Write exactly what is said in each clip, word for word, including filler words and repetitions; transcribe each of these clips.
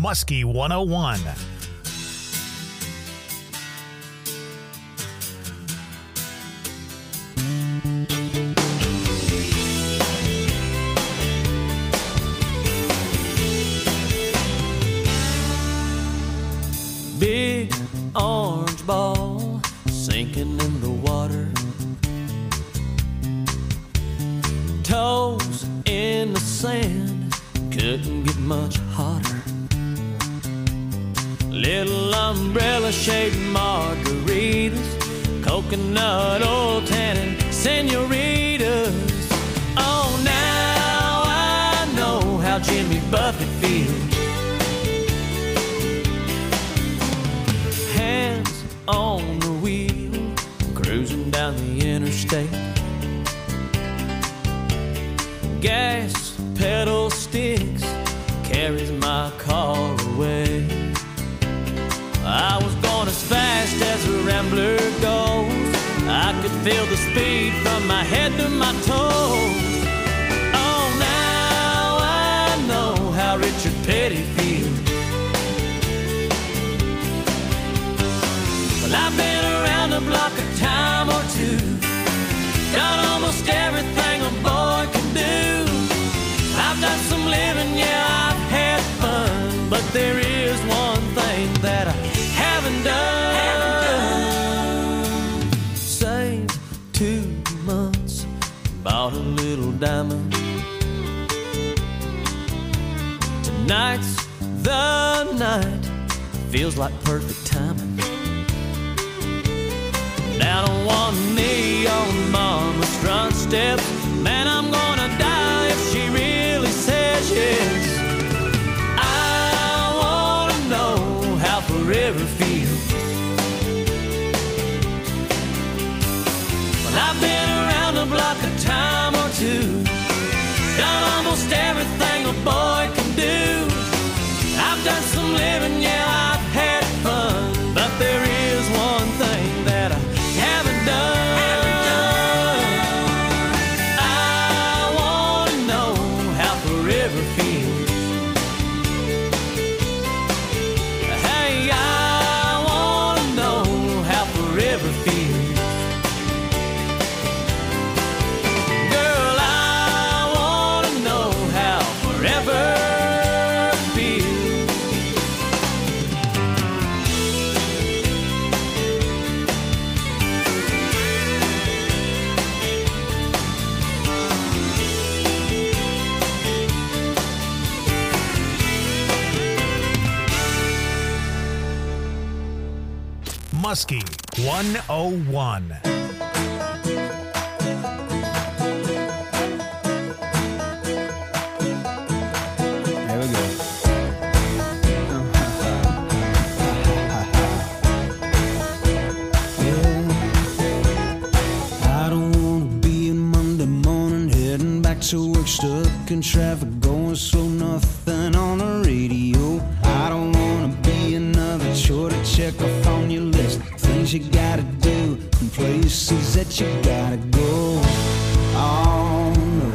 Muskie one oh one. Big orange ball sinking in the water, toes in the sand, couldn't get much hotter. Little umbrella-shaped margaritas, coconut oil tannin senoritas. Oh, now I know how Jimmy Buffett feels. Hands on the wheel, cruising down the interstate. Gas pedal sticks, carries my car away. I was going as fast as a rambler goes. I could feel the speed from my head to my toes. Oh, now I know how Richard Petty feels. Well, I've been around the block a time or two, done almost everything a boy can do. I've done some living, yeah, I've had fun, but there is one thing that I haven't done. Haven't done. Saved two months, bought a little diamond. Tonight's the night, feels like perfect timing. Down on one knee on mama's front steps, man, I'm gonna die if she really says yes. I wanna know how forever feels. Well, I've been around the block a time or two, done almost everything a boy can do. I've done some living, yeah, I've had fun, but there is one thing that I haven't done. Haven't done. I wanna know how forever feels. Hey, I wanna know how forever feels. Girl, I wanna know how forever feels. Muskie one oh one. There we go. I don't wanna be a Monday morning heading back to work, stuck in traffic, going slow, nothing on the radio. I don't wanna be another chore to check off on your list, things you gotta do and places that you gotta go. Oh no,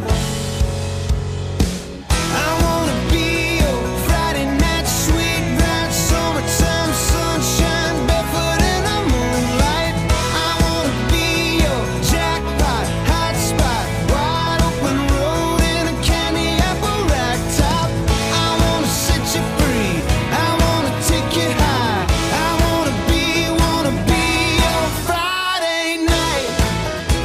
I wanna be your Friday night sweet ride, summertime sunshine, barefoot in the moonlight. I wanna be your jackpot, hot spot, wide open road in a candy apple rack top. I wanna set you free, I wanna take you high. I wanna be, wanna be your Friday night.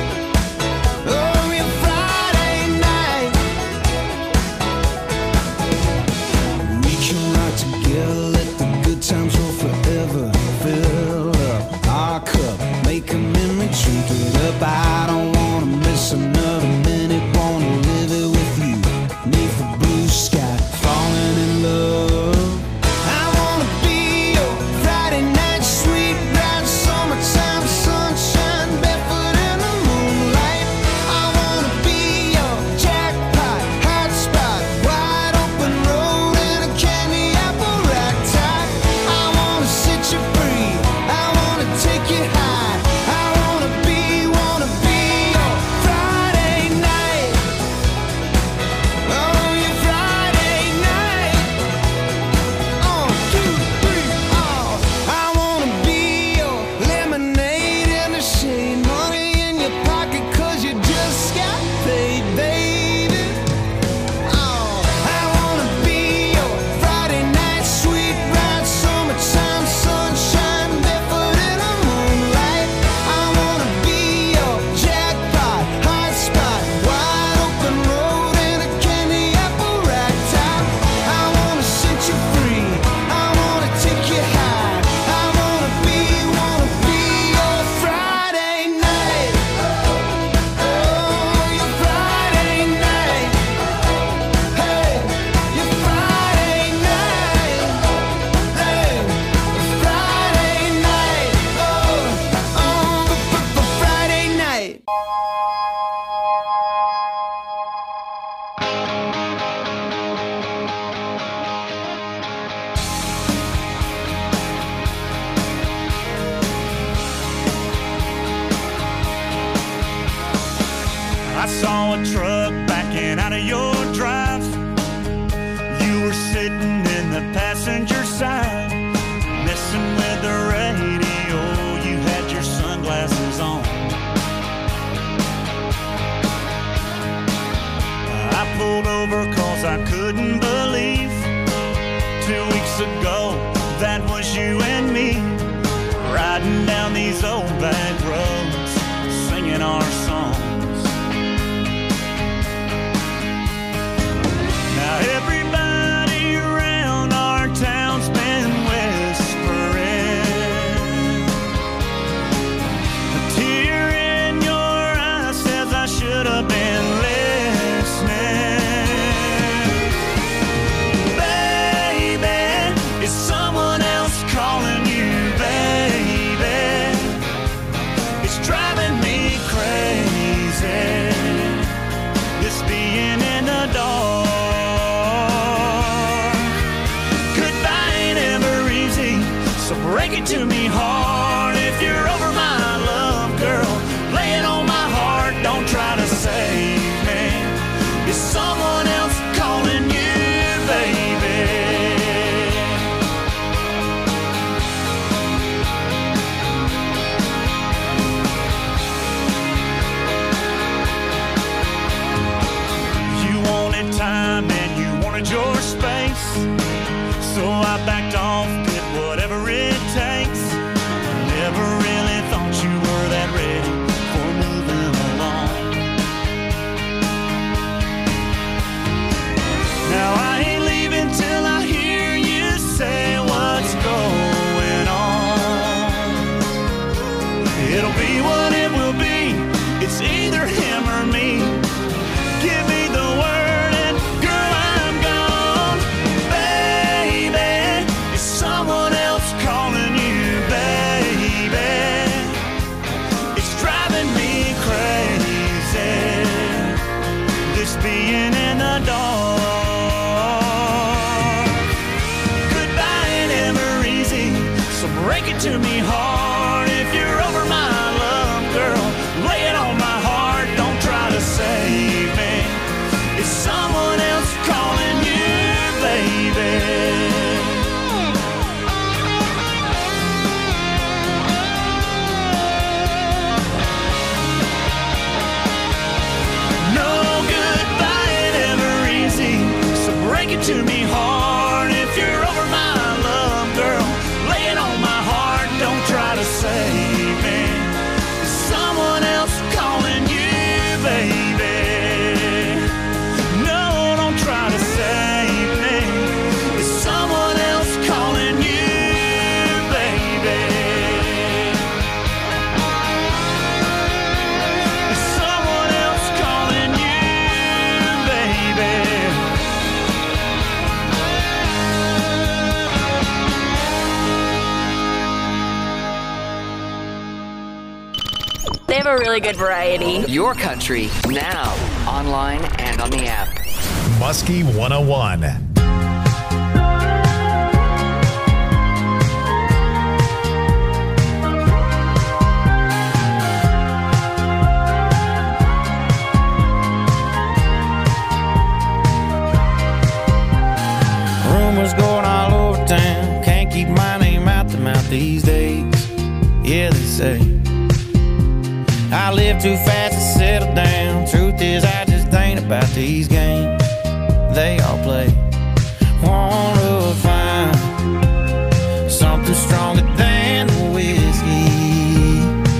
Saw a truck backing out of your drive. You were sitting in the passenger side, messing with the radio. You had your sunglasses on. I pulled over cause I couldn't believe two weeks ago that was you and me, riding down these old back roads, singing our songs. Now everybody around our town's been whispering. A tear in your eye says I should have been listening. Baby, is someone else calling you, baby? It's driving me crazy, this being in the dark. So break it to me hard if you're over my love, girl. Lay it on my heart, don't try to save me. Is someone else calling you, baby? You wanted time and you wanted your space, so I backed off, did whatever it takes. Never really thought you were that ready for moving along. Now I ain't leaving till I hear you say what's going on. It'll be what it will be, it's either him or me. Give me the word and girl, I'm gone. Baby, is someone else calling you, baby? It's driving me crazy, this being in the dark. Goodbye ain't ever easy, so break it to me hard if you're over my love, girl. Lay it on my heart, don't try to save me. Is someone else calling you, baby? Break it to me hard if you're over my love, girl. Lay it on my heart, don't try to save me. Is someone else calling you, baby? No, don't try to save me. Is someone else calling you, baby? Is someone else calling you, baby? They have a really good variety. Your country, now, online and on the app. Muskie one oh one. Rumors going all over town, can't keep my name out the mouth these days. Yeah, they say I live too fast to settle down. Truth is, I just ain't about these games they all play. Wanna find something stronger than the whiskey.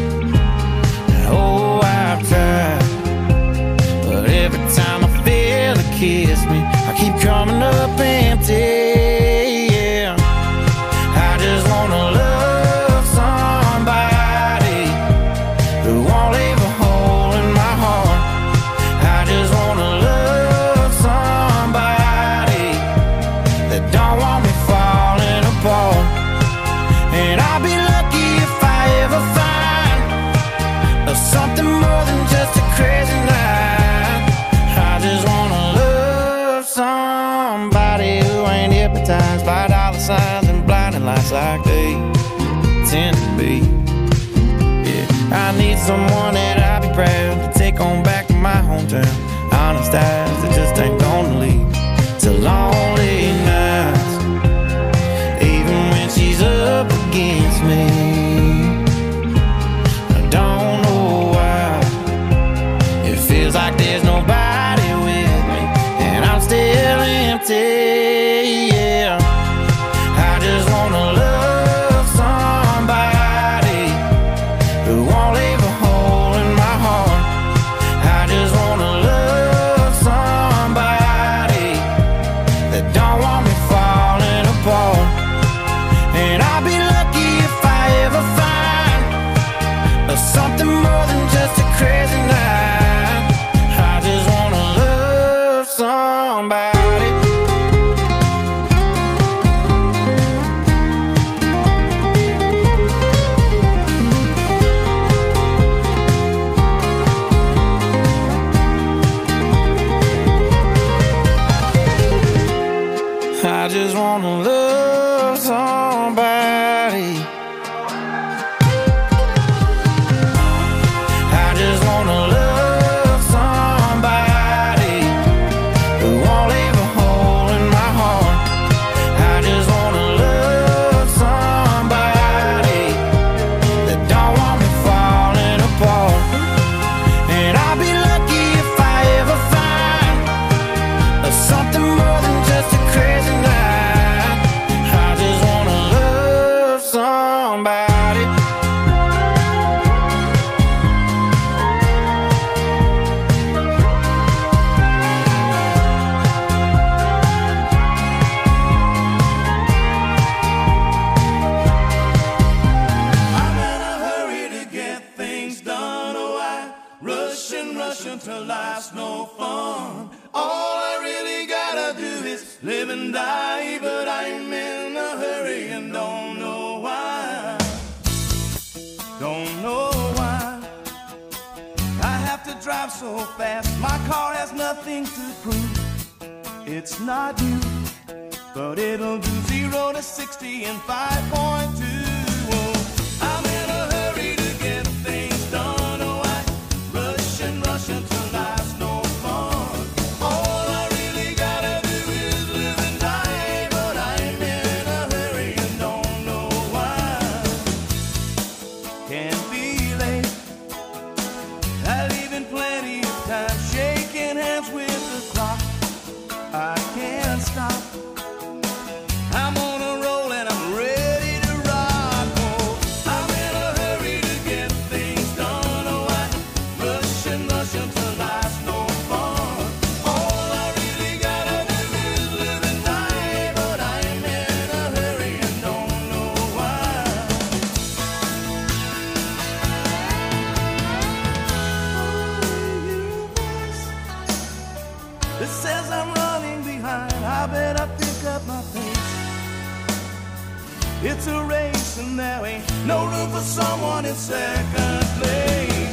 Oh, I've tried, but every time I feel it kiss me, I keep coming up empty. Yeah, I just wanna love somebody who won't leave a hole in my heart. I just wanna love somebody that don't want me falling apart. And I'll be lucky if I ever find something more than just a crazy night. I just wanna love somebody who ain't hypnotized by dollar signs and blinding lights like they tend to be. Yeah, I need someone that I'll be proud to take on back to my hometown. Honest eyes that just ain't gonna lead to lonely nights. Even when she's up against me, I don't know why. It feels like there's nobody with me, and I'm still empty, yeah. I just wanna love somebody who won't leave a hole in my heart. I just wanna love somebody that don't want me falling apart. And I'll be lucky if I ever find something more than just a crazy night. I just wanna love somebody. I just wanna love somebody. I just wanna love somebody who won't leave a hole in my heart. I just wanna love somebody that don't want me falling apart. And I'll be lucky if I ever find something more than just a crazy night. I just wanna love somebody. I'm in a hurry to get things done. Oh, I rush and rush until life's no fun. All I really gotta do is live and die, but I'm in a hurry and don't know why. Don't know why I have to drive so fast. My car has nothing to prove. It's not you, but it'll do zero to sixty in five point two. I'm in a hurry to get things done. Oh, I rush and rush until life's no fun. All I really gotta do is live and die, but I'm in a hurry and don't know why. Can't be late. I leave in plenty of time, shaking hands with the clock. I can't stop. I'm on a roll and I'm ready to rock. Oh, I'm in a hurry to get things done. Oh, I rush and rush until life's no fun. All I really gotta do is live and die, but I'm in a hurry and don't know why. It says I'm running behind. I better pick up my pace. It's a race and there ain't no room for someone in second place.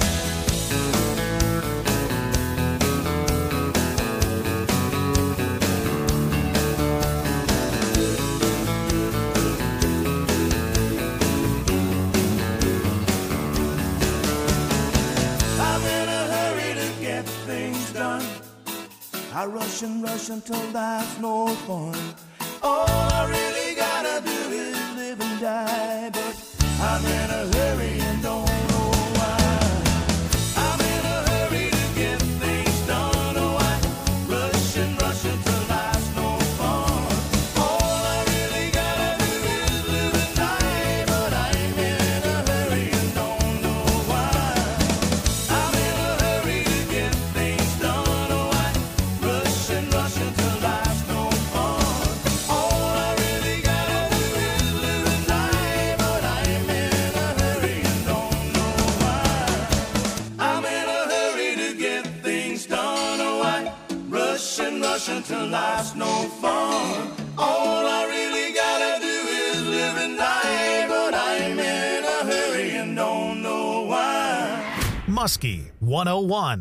I'm in a hurry to get things done. I rush and rush until life's no fun. All I really gotta do is live and die, but I'm in a hurry and don't know why. I'm in a hurry to get things done. Oh, I rush and rush until life's no fun. All I really gotta do is live and die, but I'm in a hurry and don't know why. I'm in a hurry to get things done. Oh, I rush and rush until life's no fun. All I really gotta do is live and die, but I'm in a hurry and don't know why. I'm in a hurry to get things done. Oh, I rush and rush until life's no fun. All I really gotta do is live and die, but I'm in a hurry and don't know why. Muskie one oh one.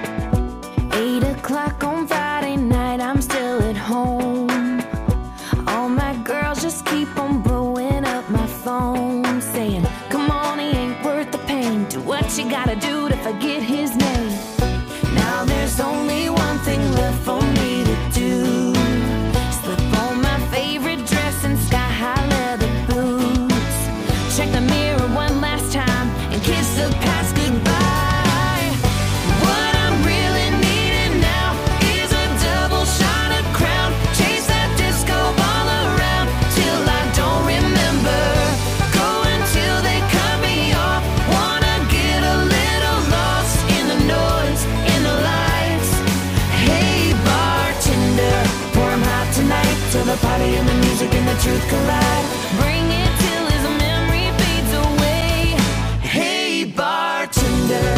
Eight o'clock on Friday night, I'm still at home. pain. Do what you gotta do to forget his name. Now there's only one thing left for me to do. Slip on my favorite dress and sky-high leather boots. Check the mirror one last time and kiss the past goodbye. What I'm really needing now is a double shot of Crown. Chase that disco ball around till I don't remember. Go until they cut me off. Wanna get a little lost in the noise, in the lights. Hey bartender, pour 'em hot tonight till the party and the music and the truth collide. Bring it till his memory fades away. Hey bartender.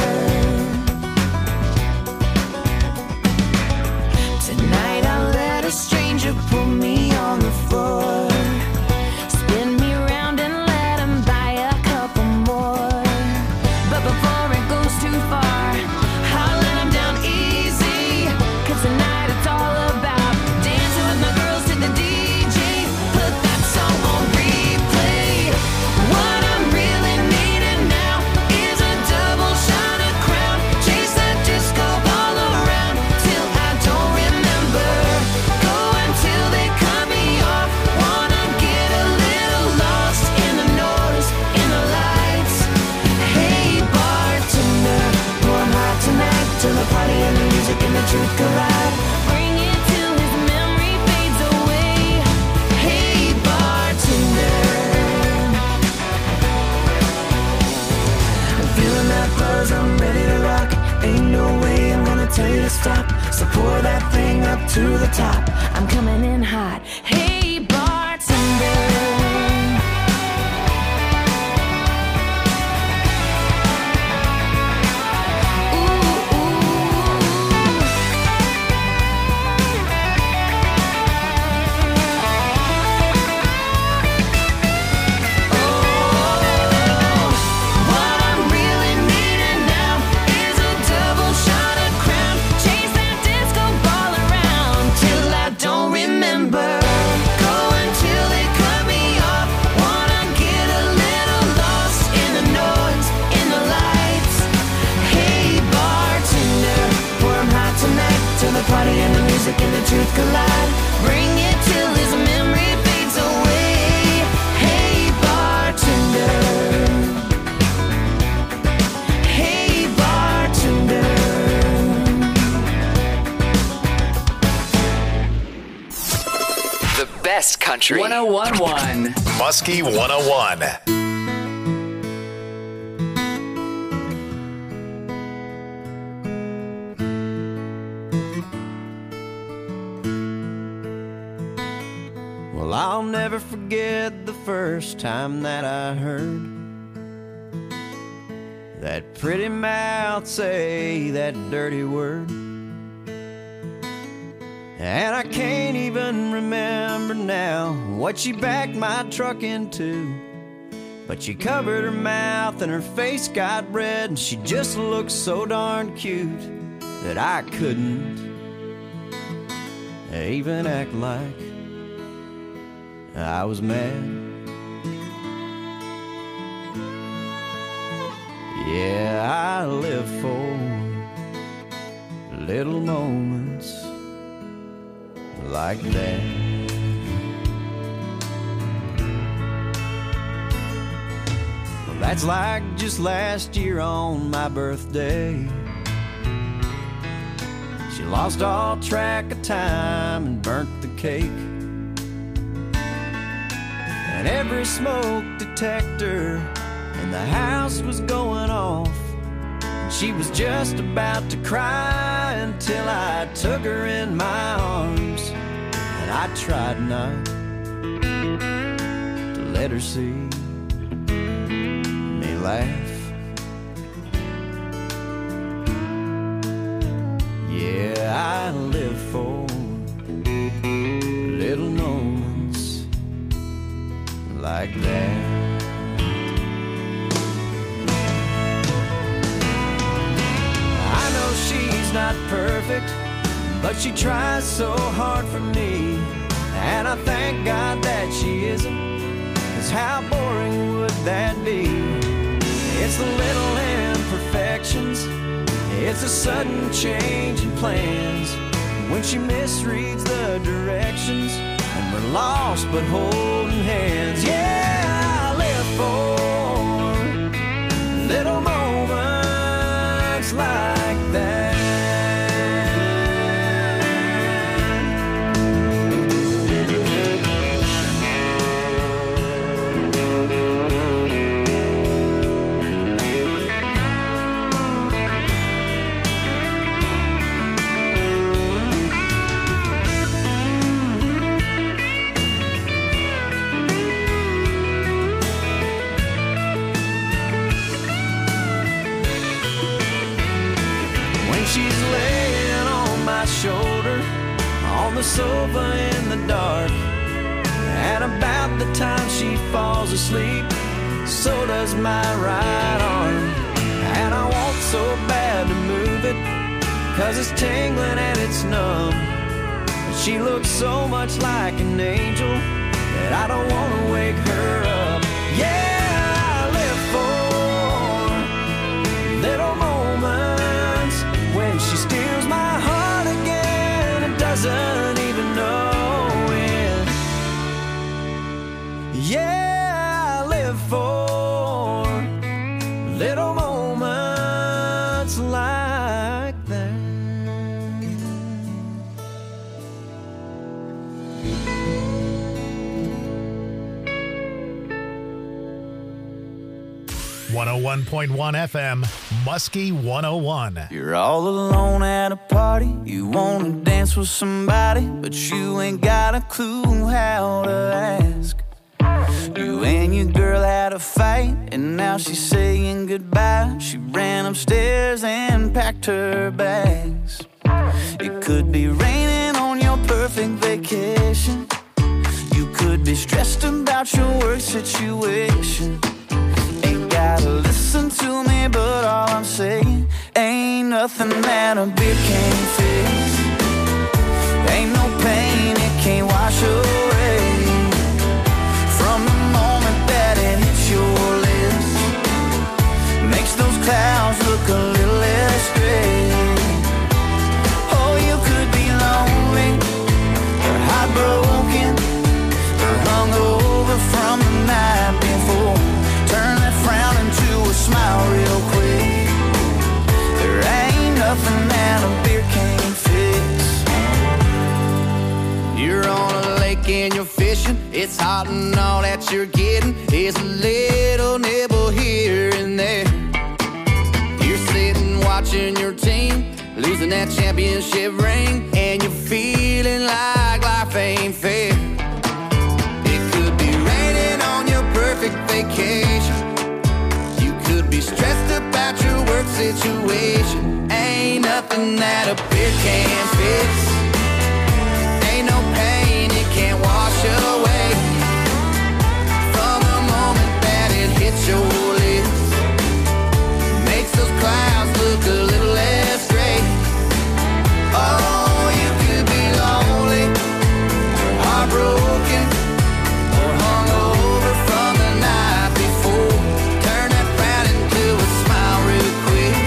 Tonight I'll let a stranger pull me on the floor. Spin me around and let him buy a couple more. But before it goes too far, I'll let him down easy. Cause tonight it's all about dancing with my girls to the D J. Put that song on replay. What I'm really needing now is a double shot of Crown. Chase that disco ball around till I don't remember. Go until they cut me off. Wanna get a little lost in the noise, in the lights. Hey bartender, pour 'em hot tonight till the party and the music and the truth collide. Bring it till his memory fades away. Hey bartender. I'm feeling that buzz, I'm ready to rock. Ain't no way I'm gonna tell you to stop. So pour that thing up to the top. I'm coming in hot. Hey bartender. Ooh, ooh. What I'm really needing now is a double shot of Crown. Chase that disco ball around till I don't remember. Go until they cut me off. Wanna get a little lost in the noise, in the lights. Hey bartender, pour 'em hot tonight till the party and the music and the truth collide. Bring it till his memory fades away. Hey bartender. Hey bartender. The best country. one oh one point one. Muskie one oh one. Well, I'll never forget the first time that I heard that pretty mouth say that dirty word. And I can't even remember now what she backed my truck into. But she covered her mouth and her face got red, and she just looked so darn cute that I couldn't even act like I was mad. Yeah, I live for little moments like that. Well, that's like just last year on my birthday. She lost all track of time and burnt the cake. And every smoke detector in the house was going off. And she was just about to cry until I took her in my arms. And I tried not to let her see me laugh. Yeah, I live for little moments like that. I know she's not perfect, but she tries so hard for me. And I thank God that she isn't, 'cause how boring would that be It's the little imperfections. It's a sudden change in plans. When she misreads the directions and we're lost but holding hands. Yeah, I live for little moments like that. She's laying on my shoulder on the sofa in the dark, and about the time she falls asleep, so does my right arm. And I want so bad to move it, cause it's tingling and it's numb. But she looks so much like an angel that I don't want to wake her up. Yeah, I live for little moments when she steals my heart again and doesn't even know it. Yeah, I live for little moments like that. one oh one point one F M, Muskie one oh one. You're all alone at a party. You wanna dance with somebody, but you ain't got a clue how to ask. You and your girl had a fight, and now she's saying goodbye. She ran upstairs and packed her bags. It could be raining on your perfect vacation. You could be stressed about your work situation. Gotta listen to me, but all I'm saying ain't nothing that a beer can't fix. Ain't no pain it can't wash away from the moment that it hits your lips. Makes those clouds look a little less gray. Oh, you could be lonely or heartbroken or hungover from the night before. Turn that frown into a smile real quick. There ain't nothing that a beer can't fix. You're on a lake and you're fishing. It's hot and all that you're getting is a little nibble here and there. You're sitting watching your team losing that championship ring, and you're feeling like life ain't fair. It could be raining on your perfect vacation. You could be stressed about your work situation. Ain't nothing that a beer can't fix. Ain't no pain it can't wash away from the moment that it hits your lips. Makes those clouds look a little less gray. Oh, you could be lonely or heartbroken or hungover from the night before. Turn that frown into a smile real quick.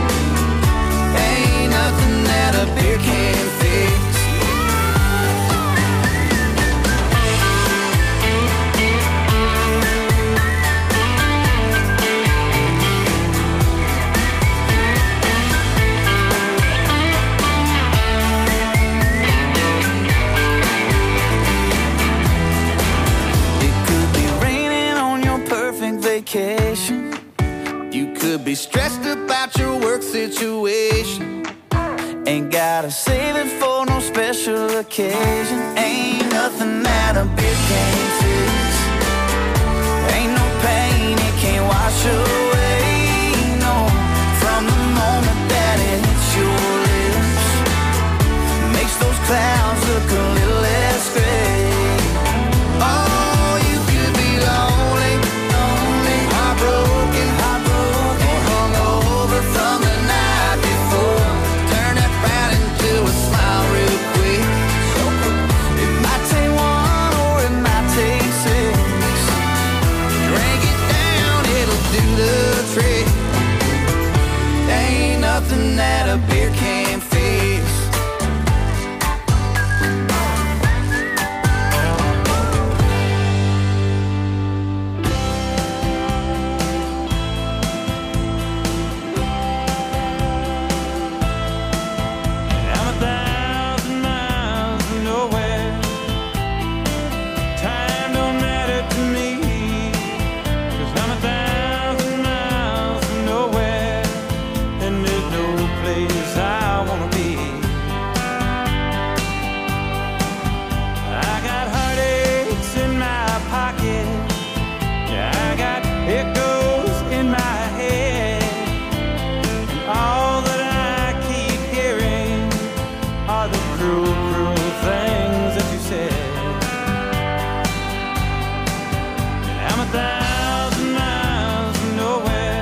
Ain't nothing that a beer can't fix. Vacation. You could be stressed about your work situation. Ain't gotta save it for no special occasion. Ain't nothing that a beer can't fix. Ain't no pain it can't wash away. No, from the moment that it hits your lips. Makes those clouds look a little less gray. Oh, you could be lonely, heartbroken, heartbroken, or hungover from the night before. Turn that frown into a smile real quick. It might take one or it might take six. Drink it down, it'll do the something that a beer can't fix. I'm a thousand miles from nowhere. Time don't matter to me, 'cause I'm a thousand miles from nowhere, and there's no place I wanna be. I got heartaches in my pocket, yeah, I got echoes in my head, and all that I keep hearing are the cruel, cruel things that you said. I'm a thousand miles from nowhere.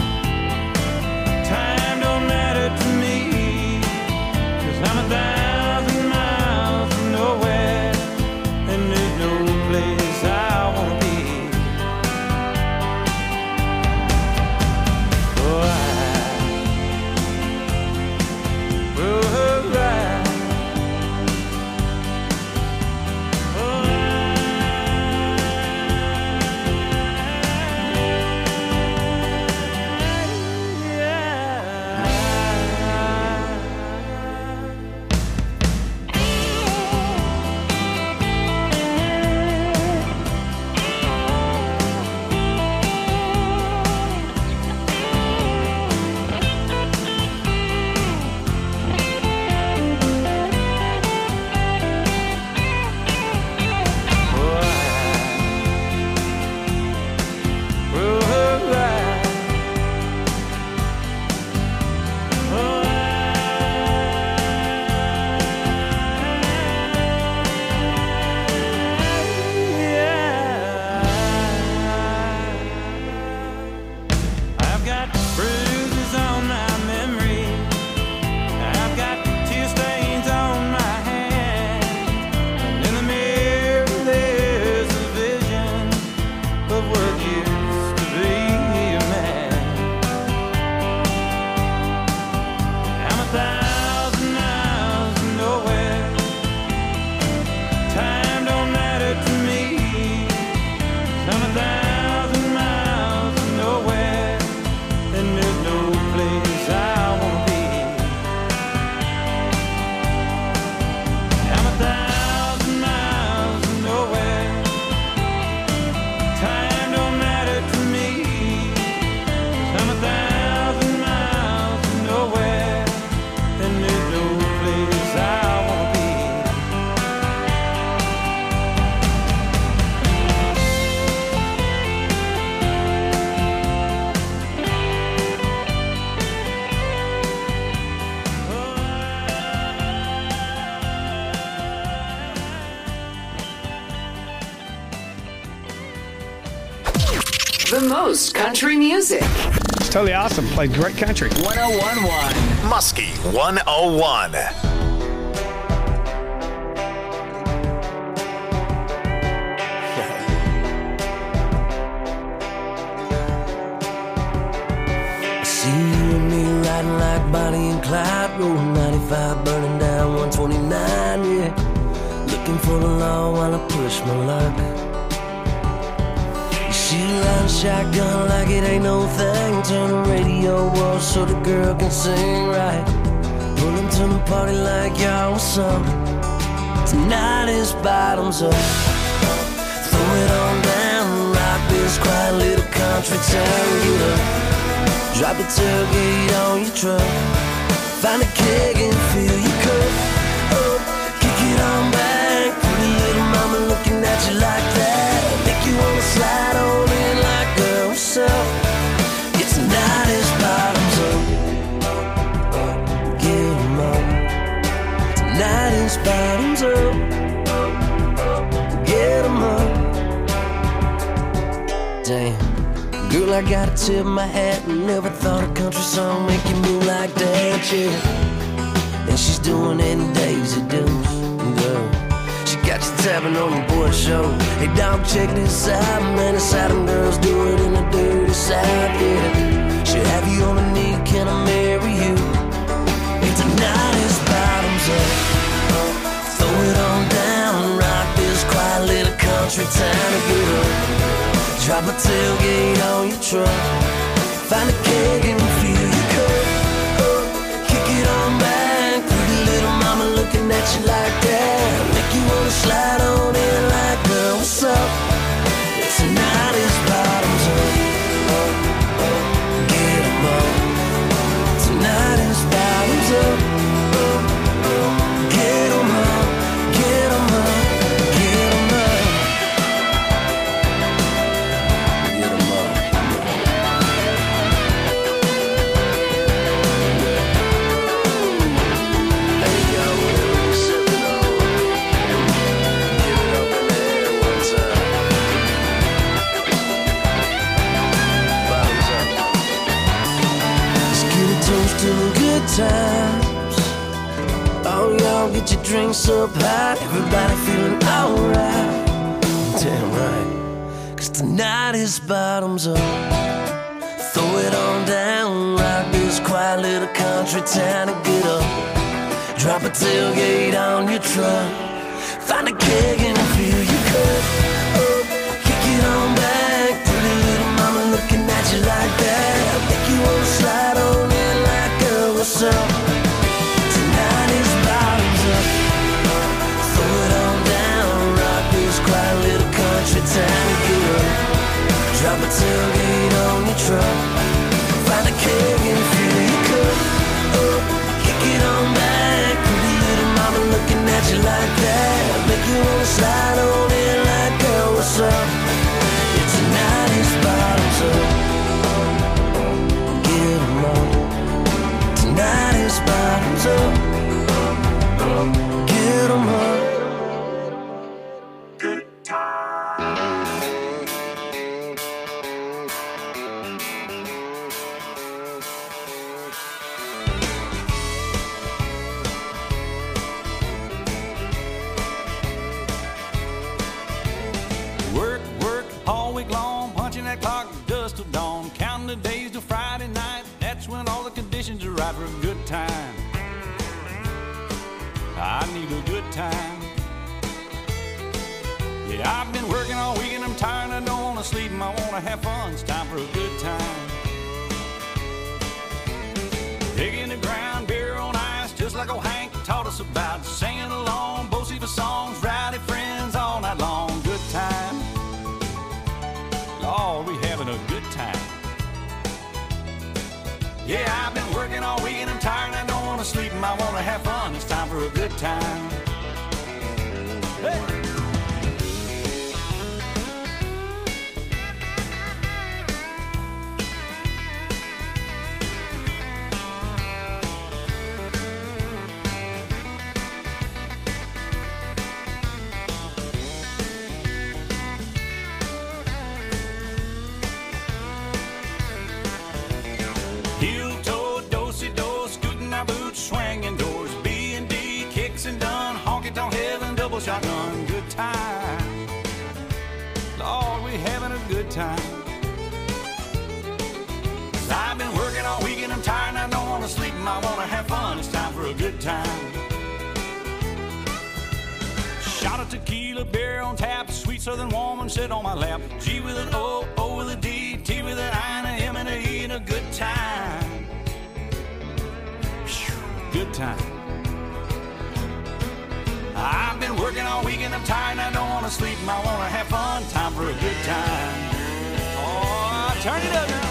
Time don't matter to me, 'cause I'm a thousand miles from nowhere, and there's no place I wanna be. Oh, I, oh, I, oh, I've got bruises on my memory. I've got tear stains on my hand. And in the mirror there's a vision of what used to be a man. I'm a thousand miles from nowhere. Time don't matter to me. I'm a thousand miles from nowhere, and there's no place I wanna be. I'm a thousand miles from nowhere. Time don't matter to me. I'm a thousand miles from nowhere, and there's no place I wanna be. The most country music. It's totally awesome. Played great country. one oh one point one. Muskie one oh one. See you and me riding like Bonnie and Clyde, rolling ninety-five, burning down one twenty-nine, yeah. Looking for the law while I push my luck. You shoot a line shotgun like it ain't no thing. Turn the radio off so the girl can sing right. Pull them to the party like y'all was some. Tonight is bottoms up. Throw it on down, rock this quiet little country town. Get up. Drop the tailgate on your truck. Find a keg and fill your cup. Oh, kick it on back. Pretty little mama looking at you like that. Make you wanna slide on in like girl herself. It's tonight is bottoms up. Get 'em up. Tonight is bottoms up. Get 'em up. Damn. Girl, I gotta tip my hat. Never thought a country song make you move like that, yeah. And she's doing it in Daisy Dukes, girl. She got you tapping on the boy show. Hey, dog, check this out, man. It's how them girls do it in the dirty South, yeah. She'll have you on a knee, can I marry you? country town to get up. Drop a tailgate on your truck. Find a keg and fill your cup. Kick it on back. Pretty little mama looking at you like that. Make you wanna slide on in like, girl, what's up? Tonight is bottoms up. Get 'em up. Tonight is bottoms up. Get 'em up. Get 'em up. Get 'em up. Get 'em up. Hey, yo, we're sipping on. Give it up in the air one time. Bottoms up. Let's get a toast to the good times. Oh, y'all get your drinks up high. Everybody feeling alright. Damn right. Cause tonight is bottoms up. Throw it on down. Rock this quiet little country town and get up. Drop a tailgate on your truck. Find a keg and fill your cup. Kick it on back. Pretty little mama looking at you like that. Make you wanna slide on in like, girl, what's up? Tonight is bottoms up. Throw it on down. Rock this quiet little country town and get up. Drop a tailgate on your truck. Find a keg and fill your cup. Kick it on back. Pretty little mama looking at you like that. Make you wanna slide on in like, girl, what's up? Yeah, tonight is bottoms up. Get 'em up. Tonight is bottoms up. Get 'em up. Work, work all week long, punching that clock dust till dawn, counting the days till Friday night. That's when all the conditions are right for a good time. I need a good time. Yeah, I've been working all week and I'm tired. I don't want to sleep and I want to have fun. It's time for a good time. Digging the ground, beer on ice, just like old Hank taught us about. Singing along, both the songs, rowdy friends all night long. Good time. Lord, we having a good time. Yeah, I've been working all week and I'm tired and I don't want to sleep and I want to have fun. It's time for a good time. Hey! Heel-toe, do-si-do, scooting our boots, swinging doors, B and D, kicks and done, honky-tonk heaven, double shotgun, good time. Lord, we having a good time. 'Cause I've been working all week and I'm tired and I don't want to sleep and I want to have fun. It's time for a good time. Shot of tequila, beer on tap, sweet southern woman sit on my lap. G with an O, O with a D, T with an I and a M and a E and a good time. Phew, good time. I've been working all week and I'm tired and I don't want to sleep and I want to have fun. Time for a good time. Oh, turn it up now.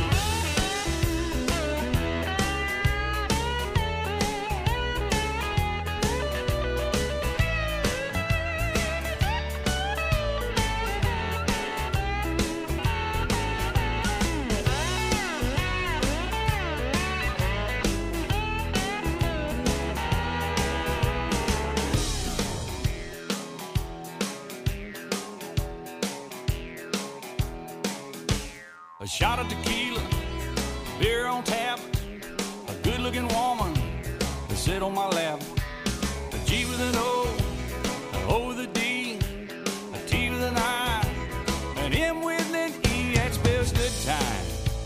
A shot of tequila, beer on tap, a good-looking woman to sit on my lap. A G with an O, an O with a D, a T with an I, an M with an E. That spells good time.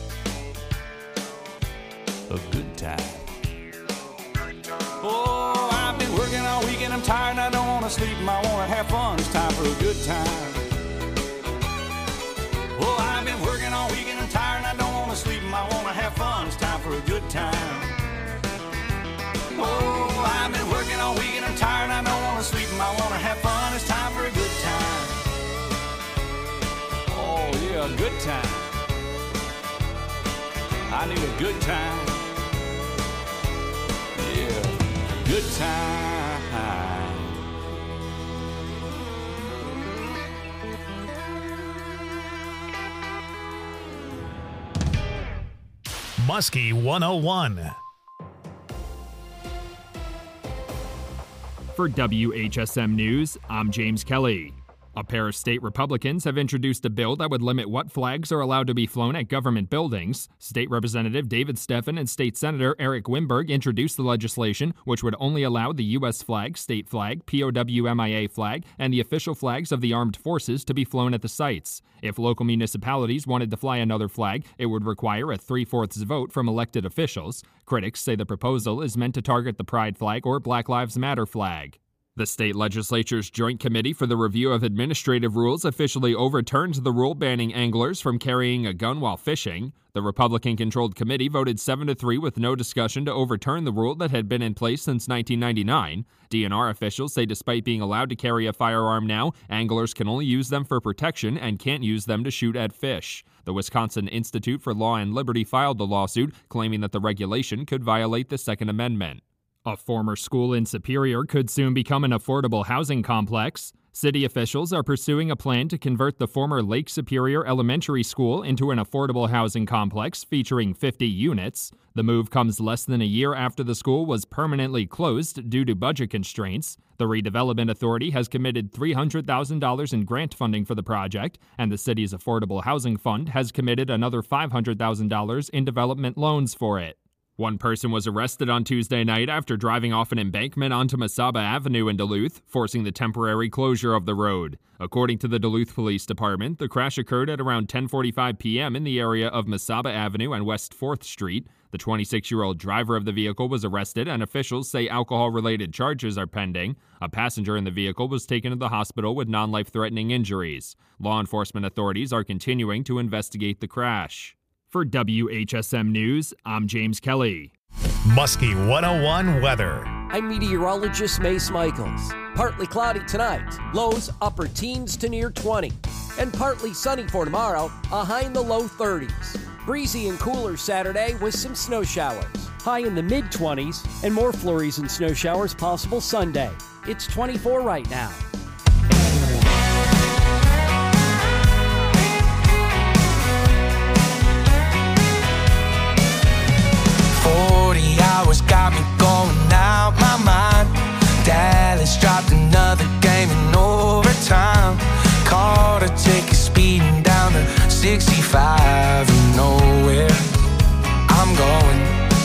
A good time. Oh, I've been working all week and I'm tired and I don't want to sleep and I want to have fun. It's time for a good time. I need a good time. Yeah, good time. Muskie one oh one. For W H S M News, I'm James Kelly. A pair of state Republicans have introduced a bill that would limit what flags are allowed to be flown at government buildings. State Representative David Steffen and State Senator Eric Wimberg introduced the legislation, which would only allow the U S flag, state flag, P O W M I A flag, and the official flags of the armed forces to be flown at the sites. If local municipalities wanted to fly another flag, it would require a three-fourths vote from elected officials. Critics say the proposal is meant to target the Pride flag or Black Lives Matter flag. The state legislature's Joint Committee for the Review of Administrative Rules officially overturned the rule banning anglers from carrying a gun while fishing. The Republican-controlled committee voted seven to three with no discussion to overturn the rule that had been in place since nineteen ninety-nine. D N R officials say despite being allowed to carry a firearm now, anglers can only use them for protection and can't use them to shoot at fish. The Wisconsin Institute for Law and Liberty filed the lawsuit, claiming that the regulation could violate the Second Amendment. A former school in Superior could soon become an affordable housing complex. City officials are pursuing a plan to convert the former Lake Superior Elementary School into an affordable housing complex featuring fifty units. The move comes less than a year after the school was permanently closed due to budget constraints. The Redevelopment Authority has committed three hundred thousand dollars in grant funding for the project, and the city's Affordable Housing Fund has committed another five hundred thousand dollars in development loans for it. One person was arrested on Tuesday night after driving off an embankment onto Mesaba Avenue in Duluth, forcing the temporary closure of the road. According to the Duluth Police Department, the crash occurred at around ten forty-five p.m. in the area of Mesaba Avenue and West fourth Street. The twenty-six-year-old driver of the vehicle was arrested, and officials say alcohol-related charges are pending. A passenger in the vehicle was taken to the hospital with non-life-threatening injuries. Law enforcement authorities are continuing to investigate the crash. For W H S M News, I'm James Kelly. Muskie one oh one weather. I'm meteorologist Mace Michaels. Partly cloudy tonight, lows upper teens to near twenty. And partly sunny for tomorrow, a high in the low thirties. Breezy and cooler Saturday with some snow showers. High in the mid-twenties and more flurries and snow showers possible Sunday. It's twenty-four right now. forty hours got me going out my mind. Dallas dropped another game in overtime. Caught a ticket speeding down to sixty-five and nowhere I'm going.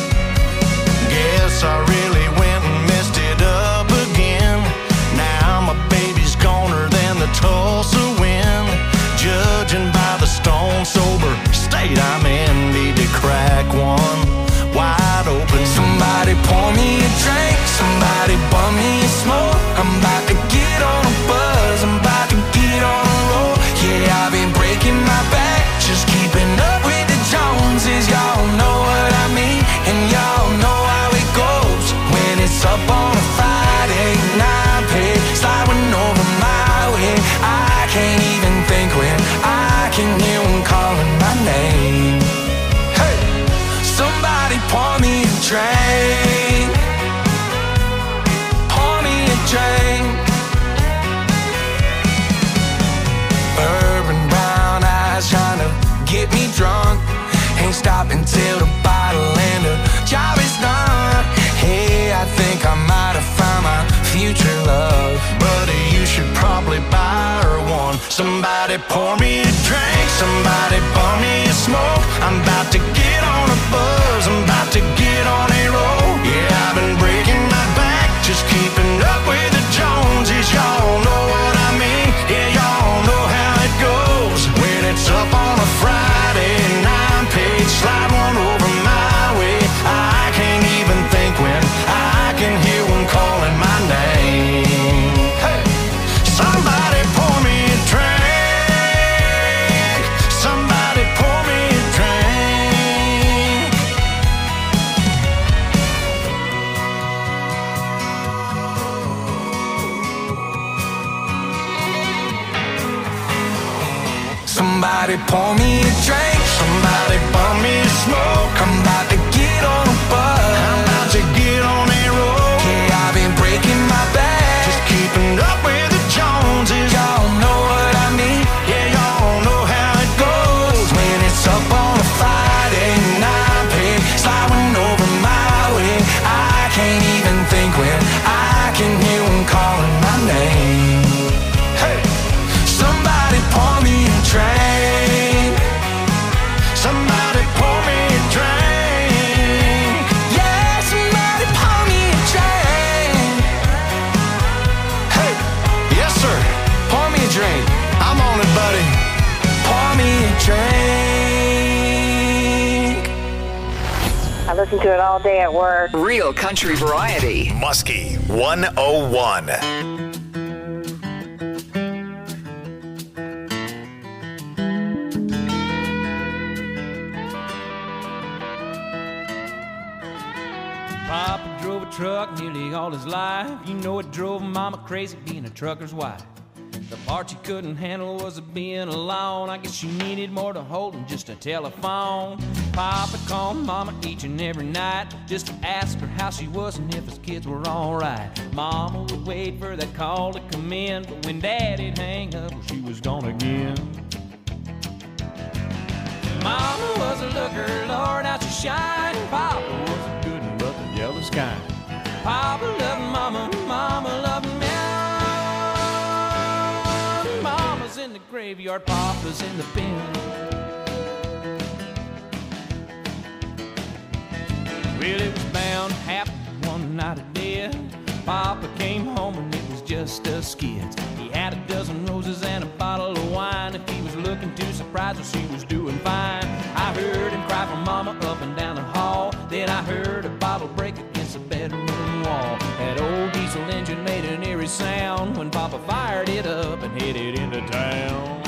Guess I really went and messed it up again. Now my baby's goner than the Tulsa wind. Judging by the stone sober state I'm in, need to crack one wide open. Somebody pour me a drink, somebody bum me a smoke. I'm about to get on a buzz, I'm about to get on a roll. Yeah, I've been breaking my back, just keeping up with the Joneses. Y'all know what I mean, and y'all know how it goes. When it's up on a Friday night, pay sliding over my way. I can't even think when I can hear them calling my name. Hey, somebody pour me a drink, pour me a drink. Bourbon brown eyes trying to get me drunk. Ain't stopping till the bottle and the job is done. Hey, I think I might have found my future love. Buddy, you should probably buy her one. Somebody pour me a drink, somebody pour me a smoke. I'm about to get on a buzz, I'm about to get on a roll. Yeah, I've been breaking my back, just keeping up with the Joneses. Y'all know what I mean, yeah, y'all know how it goes. When it's up on a Friday and I'm paid, slide one over my way. I can't even think when I can hear one calling my name. Hey, somebody pour me a drink, somebody pour me a drink. Somebody pour me a drink, somebody pour me a smoke. I'm listen to it all day at work. Real country variety. Muskie one oh one. Papa drove a truck nearly all his life. You know it drove Mama crazy being a trucker's wife. The part she couldn't handle was being alone. I guess she needed more to hold than just a telephone. Papa called Mama each and every night just to ask her how she was and if his kids were alright. Mama would wait for that call to come in, but when Daddy'd hang up, well, she was gone again. Mama was a looker, Lord, how she shined. Papa was a good one, but the jealous kind. Papa loved Mama, Mama loved me. Mama's in the graveyard, Papa's in the bin. Well, it was bound to happen one night of death. Papa came home and it was just us kids. He had a dozen roses and a bottle of wine. If he was looking too surprised, well, she was doing fine. I heard him cry for Mama up and down the hall. Then I heard a bottle break against the bedroom wall. That old diesel engine made an eerie sound when Papa fired it up and headed into town.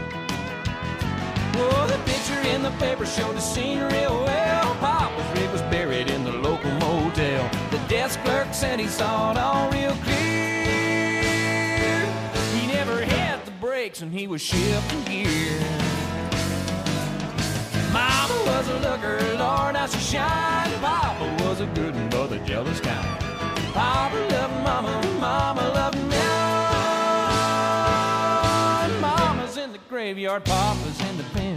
Well, the picture in the paper showed the scene real well. Papa's rig was buried in the local motel. The desk clerk said he saw it all real clear. He never had the brakes and he was shifting gear. Mama was a looker, Lord, how she shined. Papa was a good one, but the jealous kind. Papa loved Mama, Mama loved me. Mama's in the graveyard, Papa's in the pen.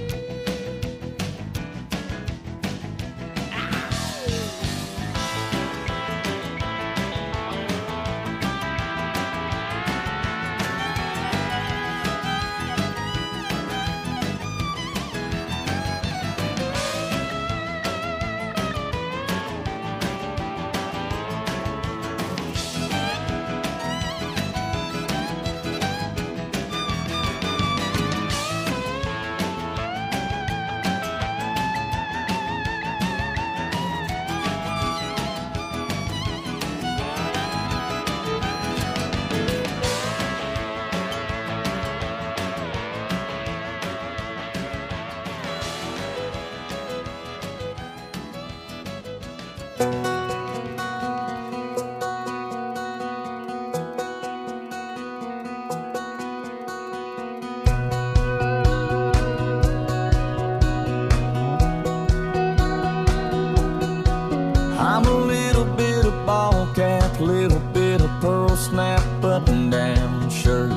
I'm a little bit of ball cap, little bit of pearl snap button down shirt,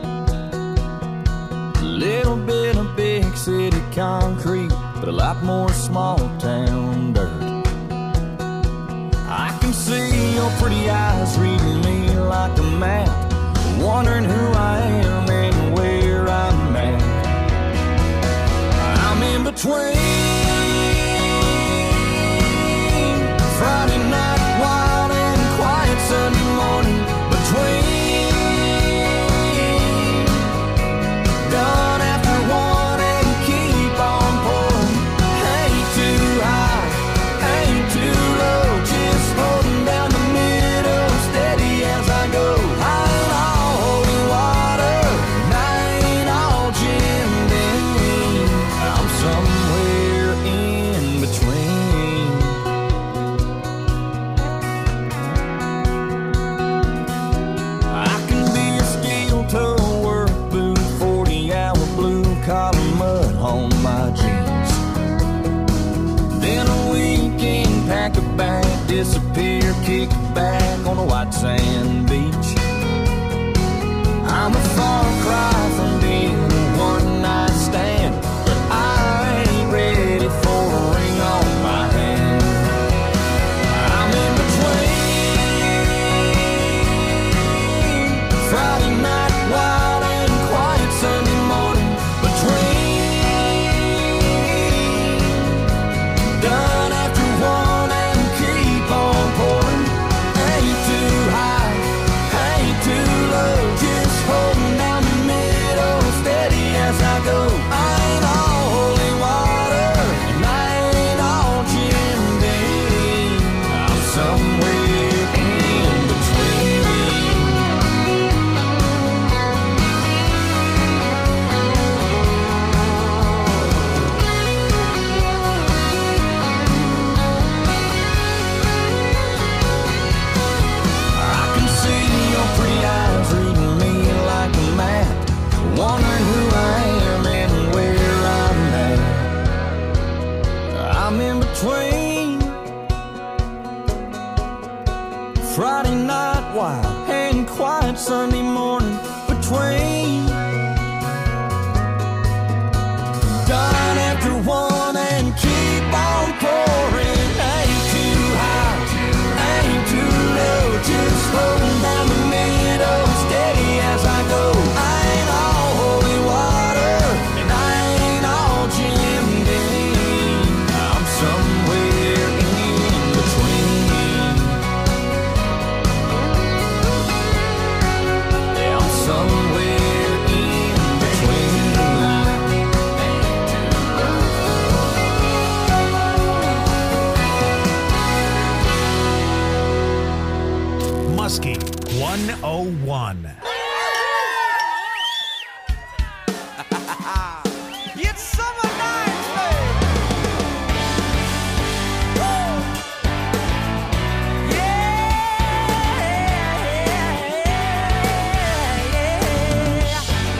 a little bit of big city concrete, but a lot more small town dirt. I can see your pretty eyes reading me like a map, wondering who I am and where I'm at. I'm in between Friday night wild and quiet Sunday morning, between done after one and keep on pouring. Ain't too high, ain't too low, just holding down the middle, steady as I go. I ain't all holy water, and I ain't all Jim Beam. I'm somewhere in between. Collar mud on my jeans, then a weekend pack a bag, disappear, kick back on a white sand beach. I'm a far cry from being a one night stand, but I ain't ready for a ring on my hand. I'm in between Friday night wild and quiet Sunday morning, done after one and keep on pouring. Ain't too high, ain't too low, just holding down the middle, steady Friday night wild and quiet Sunday morning between done after one and keep on pouring. Ain't too high, ain't too low, just rolling down the middle, steady as I go. I ain't all holy water, and I ain't all Jim Beam. I'm somewhere in between. Yeah, I'm somewhere in between. Muskie one oh one. It's summer nights, baby. Woo! Yeah.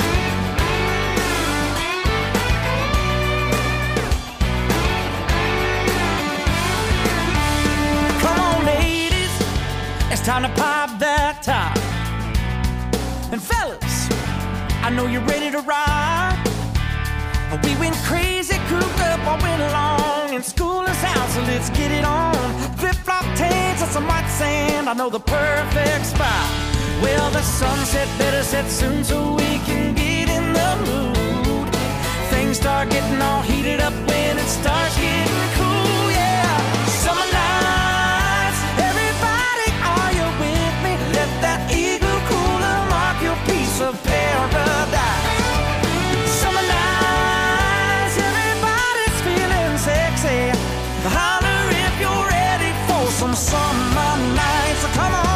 Come on, ladies, it's time to pop that top. And fellas, I know you're ready to ride. We went crazy, cooped up all winter long, and school is out, so let's get it on. Flip-flop tanks and some white sand, I know the perfect spot. Well, the sunset better set soon so we can get in the mood. Things start getting all heated up when it starts getting cool, yeah. Summer nights, everybody, are you with me? Let that igloo cooler mark your piece of paradise. Summer nights, everybody's feeling sexy. Holler if you're ready for some summer nights. So come on.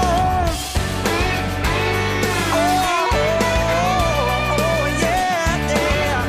Oh, oh, oh, yeah, yeah.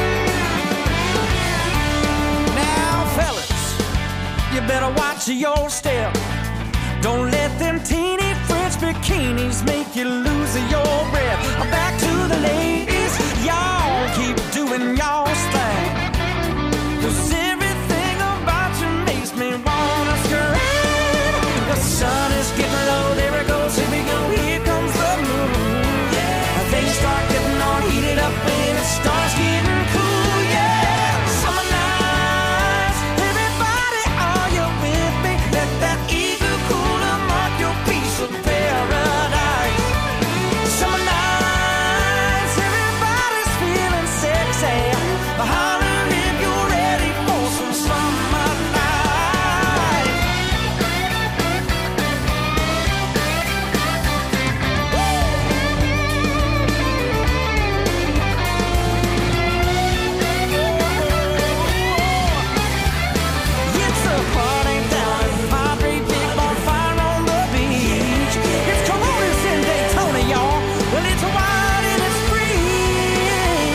Now, fellas, you better watch your step. Don't let them teeny French bikinis make you lose your breath. Back to the ladies, y'all keep doing y'all's thing. 'Cause everything about you makes me wanna scream. The sun is getting low, there it goes, here we go, here comes the moon. Yeah. Things start getting all heated up when it starts getting cool, yeah. Summer nights, everybody, are you with me? Let that igloo cooler mark your piece of paradise. Summer nights, everybody's feeling sexy. Holler if you're ready for some summer night. It's a party down at Padre, big bonfire on the beach. It's Coronas in Daytona, y'all. Well, it's wild and it's free.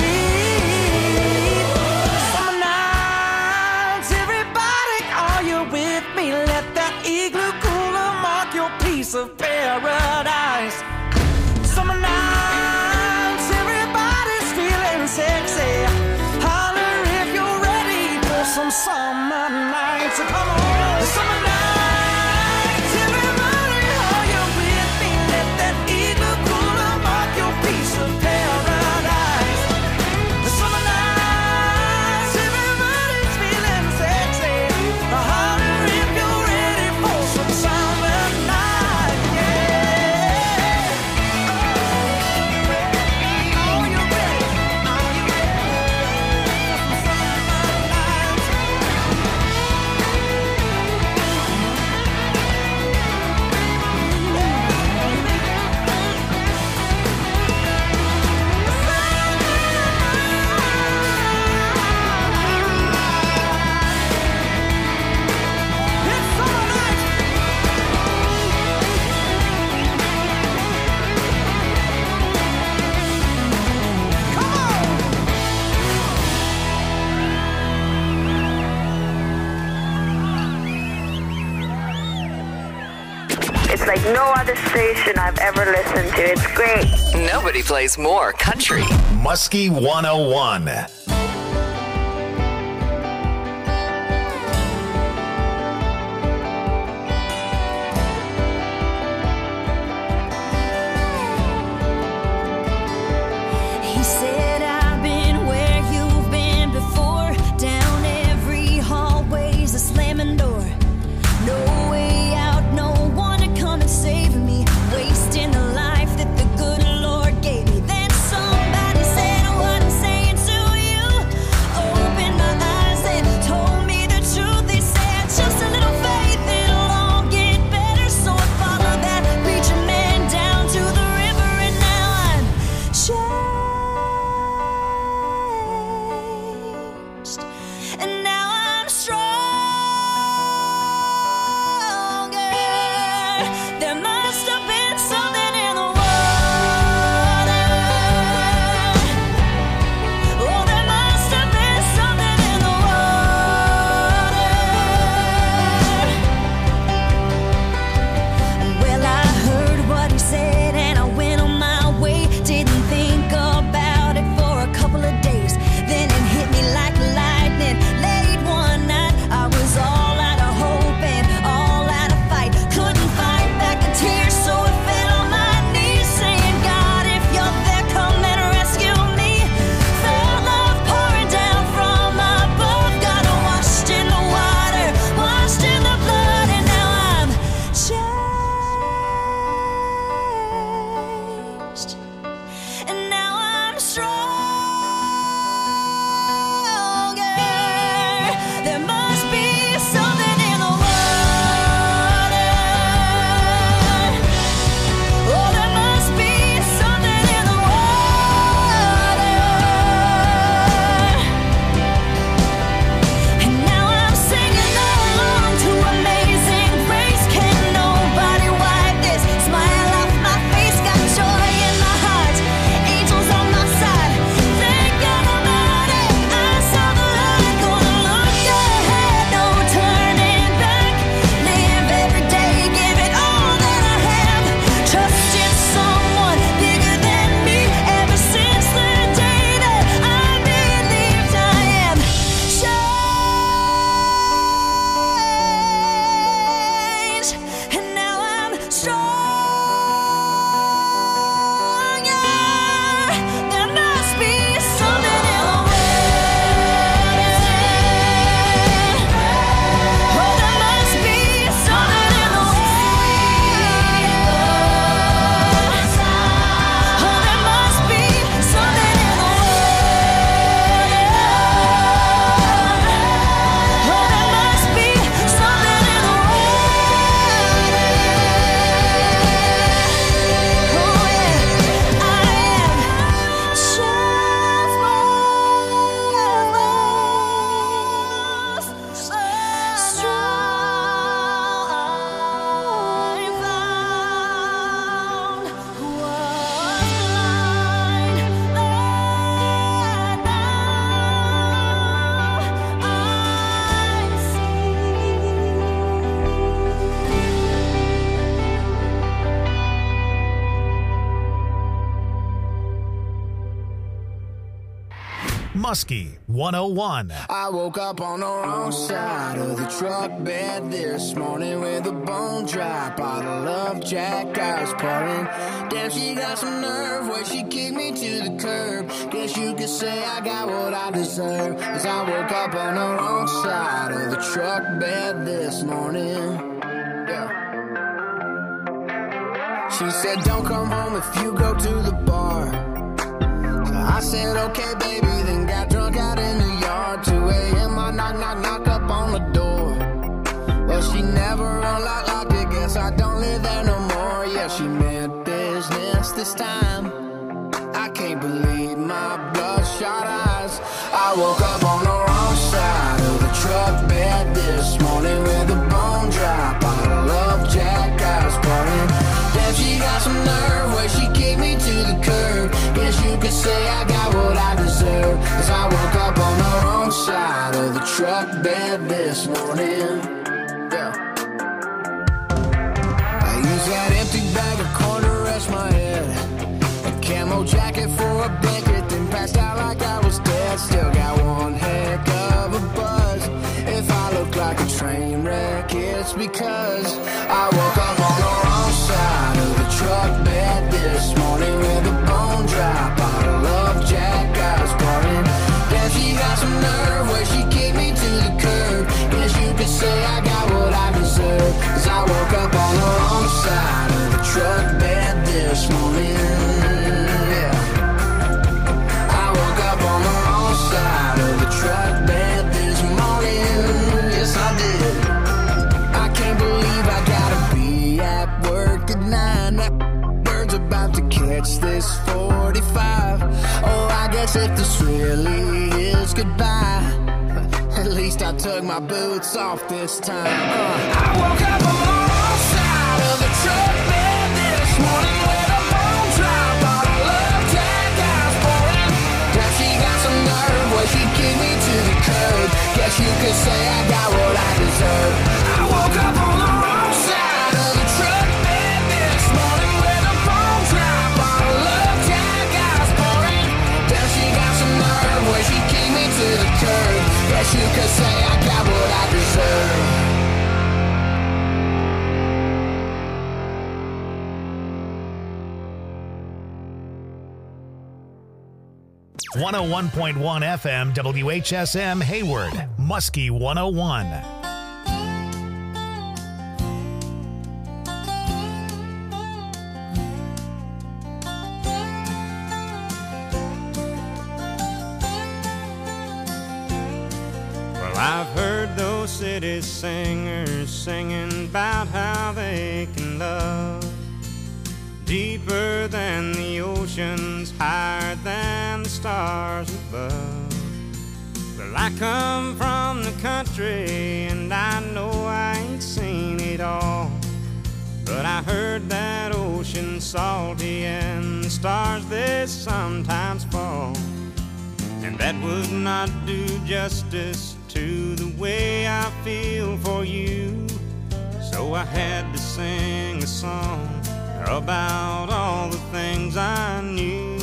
Summer nights, everybody, are you with me? Let that igloo cooler mark your piece of paradise. Summer nights, everybody's feeling sexy. Holler if you're ready for some summer nights. So come on. Summer nights, everybody, are you with me? Let that igloo cooler mark your piece of paradise. Summer nights, everybody's feeling sexy. Holler if you're ready for some summer night, yeah. Are you ready? Are you ready for some summer nights? It's summer nights. Come on. It's like no other station I've ever listened to. It's great. Nobody plays more country. Muskie one oh one. Muskie one oh one. I woke up on the wrong side of the truck bed this morning with a bone dry bottle of Jack I was pouring. Damn, she got some nerve where she kicked me to the curb. Guess you could say I got what I deserve, 'cause I woke up on the wrong side of the truck bed this morning. Yeah. She said, don't come home if you go to the bar. So I said, okay, baby, then got drunk out in the yard. two a.m. I knock, knock, knock up on the door. Well, she never unlocked, locked it. Guess I don't live there no more. Yeah, she meant business this time. I can't believe my bloodshot eyes. I woke up on the wrong side of the truck bed this morning with a bone dry bottle of Jack I was pouring. Damn, she got some nerve where she kicked me to the curb. Guess you could say I got what I deserve, 'cause I woke up on the wrong side of the truck bed this morning. Yeah. I used that empty bag of corn to rest my head, a camo jacket for a blanket, then passed out like I was dead. Still got one heck of a buzz. If I look like a train wreck, it's because I woke up on the wrong side of the truck bed this morning with a bone dry bottle of Jack I was pouring. Damn, she got some nerve where she kicked me to the curb. Guess you could say I got what I deserve, 'cause I woke up on the wrong side of the truck bed this morning. Yeah. I woke up on the wrong side of the truck bed this morning. Yes, I did. I can't believe I gotta be at work at nine. That bird's about to catch this forty-five. Oh, I guess if this really is goodbye, at least I took my boots off this time. Uh, I woke up on the wrong side of the truck bed this morning with a bone dry bottle of Jack I was pouring. Now she got some nerve where she kicked me to the curb. Guess you could say I got what I deserve. I woke up on the wrong side of the truck bed this morning with a bone dry bottle of Jack I was pouring. Now she got some nerve where she kicked me to the curb. Guess you could say I got what I deserve. one oh one point one F M W H S M Hayward, Muskie one oh one. Well, I've heard those city singers singing about how they can love deeper than the oceans, higher than the stars above. Well, I come from the country and I know I ain't seen it all, but I heard that ocean salty and the stars they sometimes fall, and that would not do justice to the way I feel for you. So I had to sing a song about all the things I knew.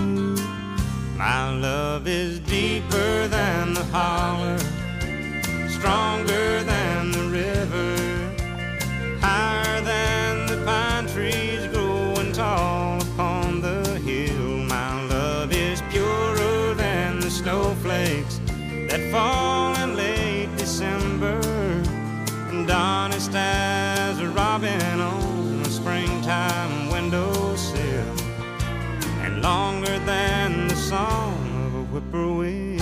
My love is deeper than the holler, stronger than the river, higher than the pine trees growing tall upon the hill. My love is purer than the snowflakes that fall in late December, and honest as a robin on a springtime windowsill, and longer than the song of a whippoorwill.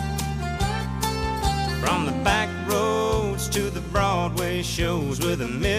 From the back roads to the Broadway shows with a